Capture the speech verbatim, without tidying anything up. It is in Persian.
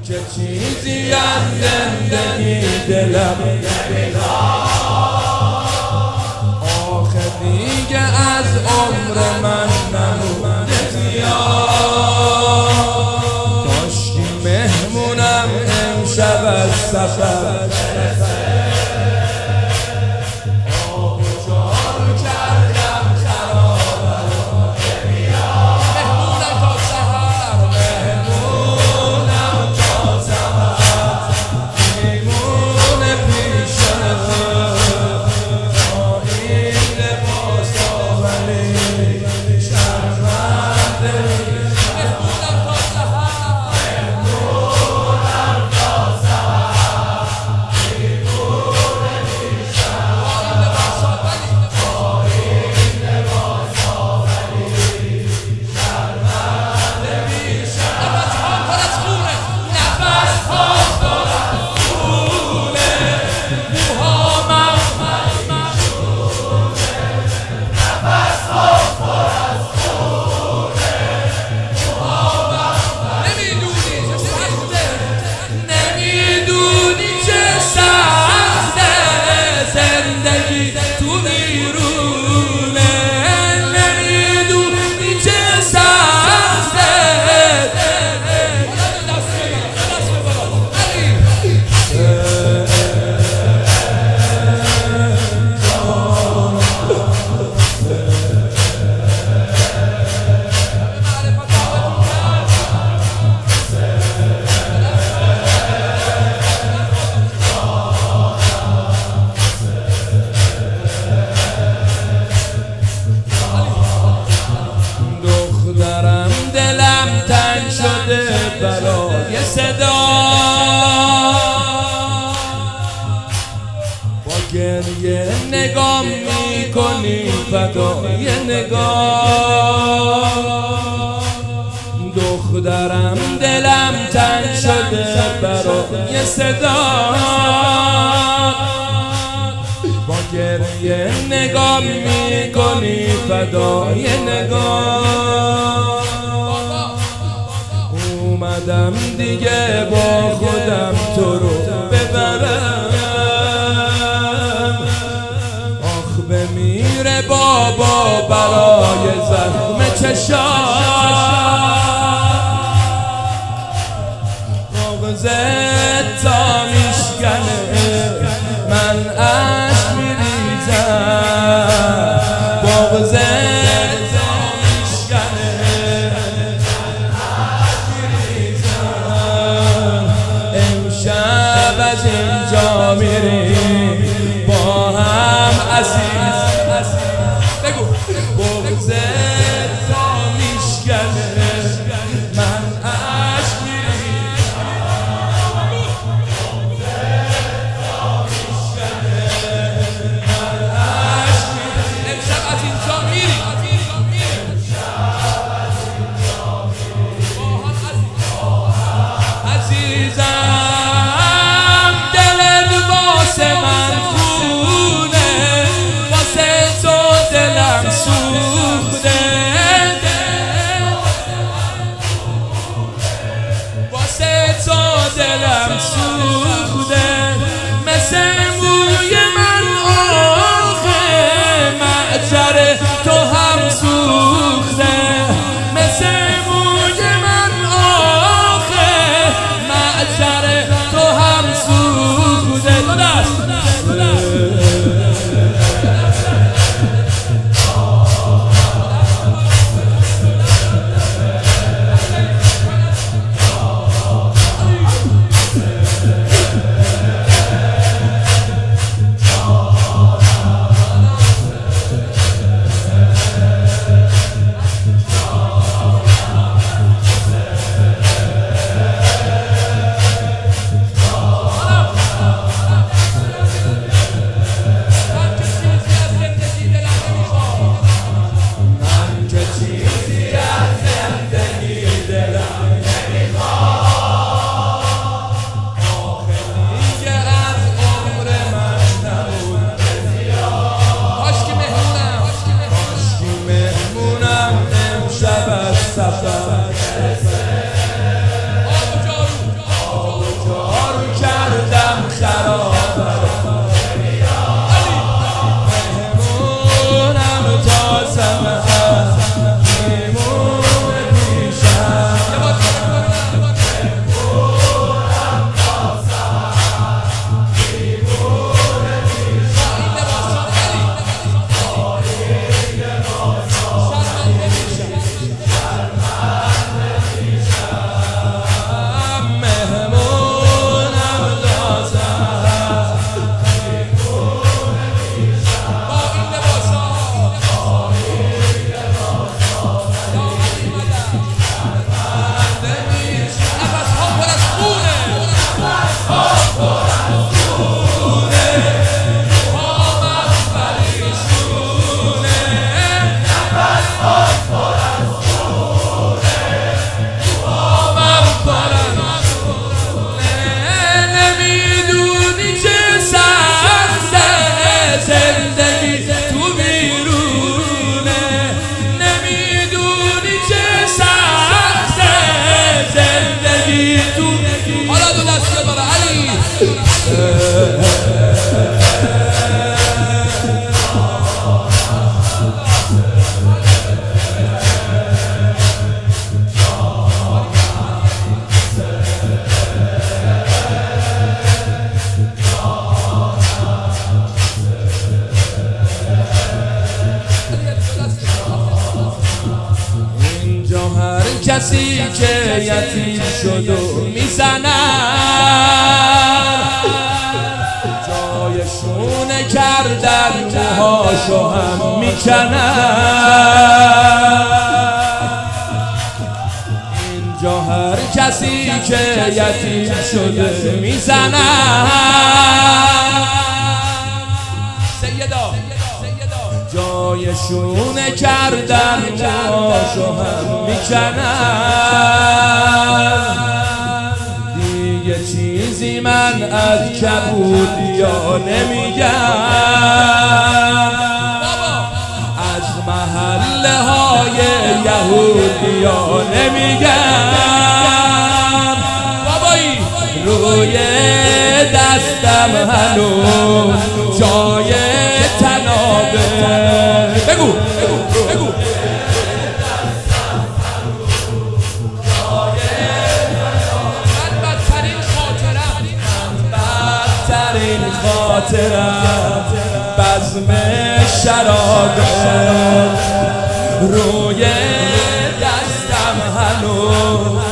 چه چیزی از زندگی دلم آخه دیگه از عمر من نمونده زیاد کاشکی مهمونم امشب از سفر برای صدا با گریه نگاه میکنی فدای نگاه دخترم دلم تنگ شده برای صدا با گریه نگاه میکنی فدای نگاه اومدم دیگه با خودم تو رو ببرم آخ بمیره بابا برای زخم چشام مغزت تا میشکنه من اشک میریزم مغزت از اینجا میریم با هم عزیز بگو بغضت تا میشکنه من عشق میریزم بغضت تا میشکنه من عشق میریزم امشب از اینجا میریم امشب از اینجا میریم با هم عزیزم بگی تو حالا دو دست بالا علی کسی که یتیم شد و میزنن جایشونه کردن موهاشو هم میکنن اینجا هر کسی که یتیم شده میزنن سیدا جایشونه کردن موهاشو هم میکنن دیگه چیزی من از کبودیا نمیگم از محله های یهودیا نمیگم بابایی روی دستم هنوز جای تنابه بگو بگو بگو من بدترین خاطرم بدترین خاطرم بزم شرابه روی دستم هنوز